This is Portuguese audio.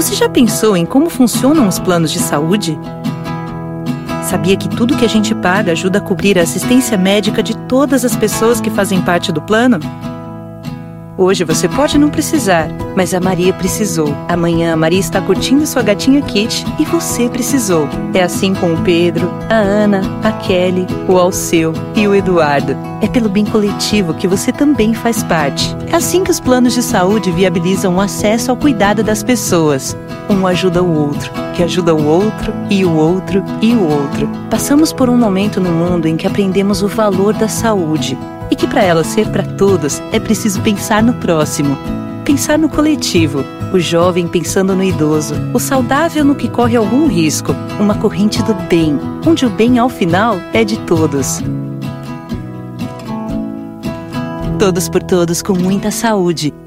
Você já pensou em como funcionam os planos de saúde? Sabia que tudo que a gente paga ajuda a cobrir a assistência médica de todas as pessoas que fazem parte do plano? Hoje você pode não precisar, mas a Maria precisou. Amanhã a Maria está curtindo sua gatinha Kitty e você precisou. É assim com o Pedro, a Ana, a Kelly, o Alceu e o Eduardo. É pelo bem coletivo que você também faz parte. É assim que os planos de saúde viabilizam o acesso ao cuidado das pessoas. Um ajuda o outro, que ajuda o outro, e o outro, e o outro. Passamos por um momento no mundo em que aprendemos o valor da saúde. E que para ela ser para todos, é preciso pensar no próximo. Pensar no coletivo, o jovem pensando no idoso, o saudável no que corre algum risco, uma corrente do bem, onde o bem ao final é de todos. Todos por todos com muita saúde.